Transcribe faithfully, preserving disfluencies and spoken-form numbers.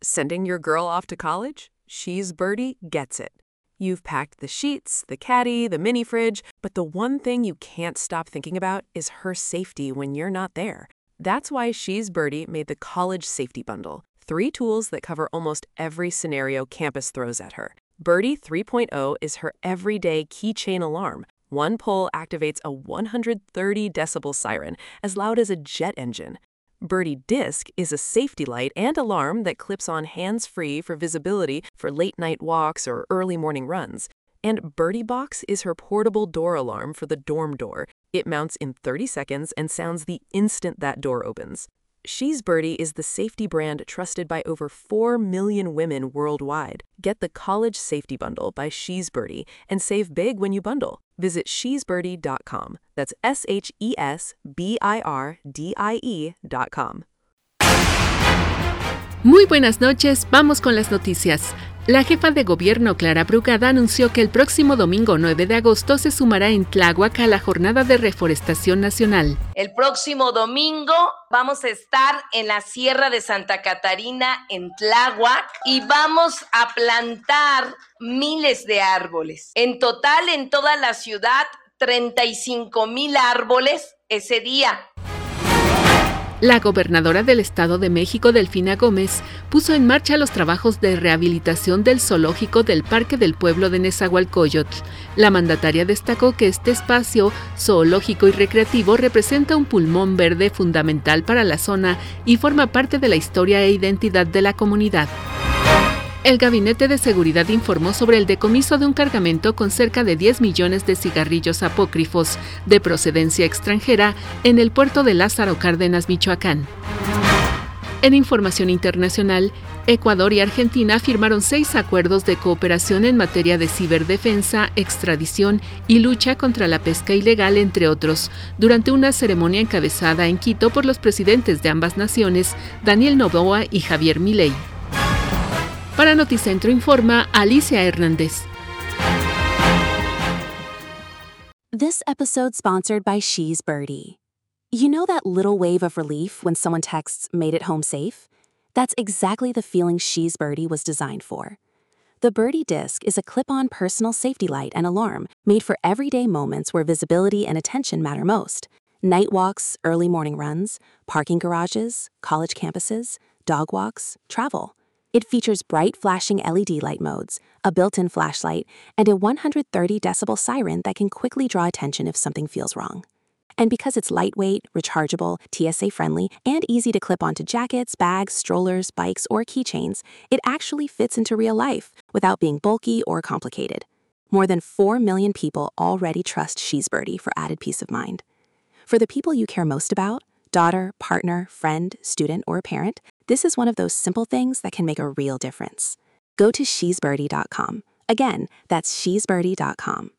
Sending your girl off to college? She's Birdie gets it. You've packed the sheets, the caddy, the mini fridge, but the one thing you can't stop thinking about is her safety when you're not there. That's why She's Birdie made the College Safety Bundle. Three tools that cover almost every scenario campus throws at her. Birdie three point oh is her everyday keychain alarm. One pull activates a one hundred thirty decibel siren, as loud as a jet engine. Birdie Disc is a safety light and alarm that clips on hands-free for visibility for late-night walks or early morning runs. And Birdie Box is her portable door alarm for the dorm door. It mounts in thirty seconds and sounds the instant that door opens. She's Birdie is the safety brand trusted by over four million women worldwide. Get the College Safety Bundle by She's Birdie and save big when you bundle. Visit she's birdie dot com. That's S H E S B I R D I E dot com. Muy buenas noches, vamos con las noticias. La jefa de gobierno Clara Brugada anunció que el próximo domingo nueve de agosto se sumará en Tláhuac a la jornada de reforestación nacional. El próximo domingo vamos a estar en la Sierra de Santa Catarina, en Tláhuac, y vamos a plantar miles de árboles. En total, en toda la ciudad, treinta y cinco mil árboles ese día. La gobernadora del Estado de México, Delfina Gómez, puso en marcha los trabajos de rehabilitación del zoológico del Parque del Pueblo de Nezahualcóyotl. La mandataria destacó que este espacio zoológico y recreativo representa un pulmón verde fundamental para la zona y forma parte de la historia e identidad de la comunidad. El Gabinete de Seguridad informó sobre el decomiso de un cargamento con cerca de diez millones de cigarrillos apócrifos de procedencia extranjera en el puerto de Lázaro Cárdenas, Michoacán. En información internacional, Ecuador y Argentina firmaron seis acuerdos de cooperación en materia de ciberdefensa, extradición y lucha contra la pesca ilegal, entre otros, durante una ceremonia encabezada en Quito por los presidentes de ambas naciones, Daniel Noboa y Javier Milei. Para Noticentro informa Alicia Hernández. This episode sponsored by She's Birdie. You know that little wave of relief when someone texts, "Made it home safe"? That's exactly the feeling She's Birdie was designed for. The Birdie Disc is a clip-on personal safety light and alarm made for everyday moments where visibility and attention matter most. Night walks, early morning runs, parking garages, college campuses, dog walks, travel. It features bright flashing L E D light modes, a built-in flashlight, and a one hundred thirty decibel siren that can quickly draw attention if something feels wrong. And because it's lightweight, rechargeable, T S A-friendly, and easy to clip onto jackets, bags, strollers, bikes, or keychains, it actually fits into real life without being bulky or complicated. More than four million people already trust She's Birdie for added peace of mind. For the people you care most about, daughter, partner, friend, student, or parent, this is one of those simple things that can make a real difference. Go to she's birdie dot com. Again, that's she's birdie dot com.